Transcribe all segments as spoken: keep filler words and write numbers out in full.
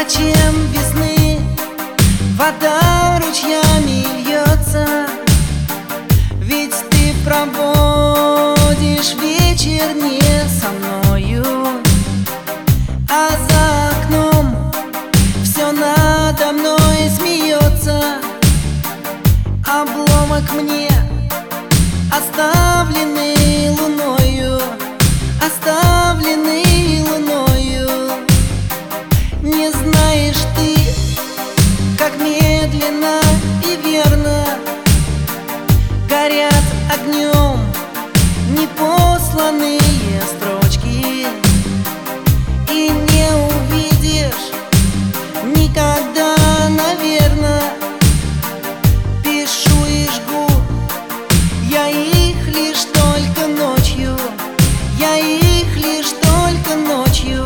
Зачем весны вода ручьями льется? Ведь ты проводишь вечер не со мною, а за окном все надо мной смеется. Обломок мне оставленный луною, оставленный луною. Не знаешь ты, как медленно и верно горят огнем непосланные строчки, и не увидишь никогда, наверно. Пишу и жгу я их лишь только ночью, я их лишь только ночью.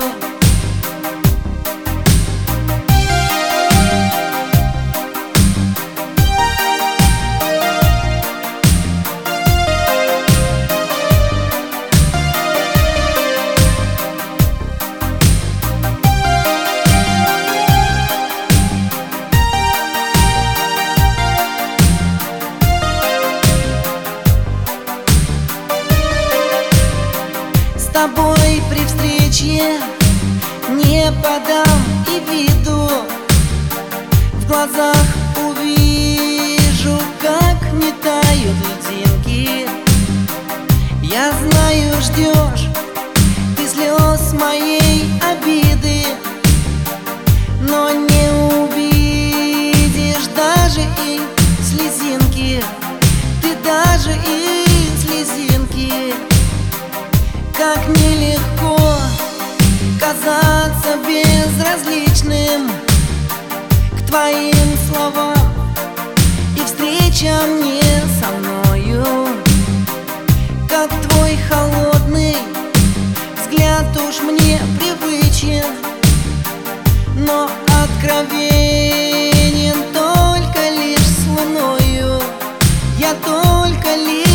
С тобой при встрече не подам и виду, в глазах увижу, как не тают льдинки. Я знаю, ждешь ты слез моей обиды, но не увидишь даже и слезинки, ты даже и слезинки. Как нелегко казаться безразличным к твоим словам и встречам не со мною. Как твой холодный взгляд уж мне привычен, но откровенен только лишь с луною. Я только лишь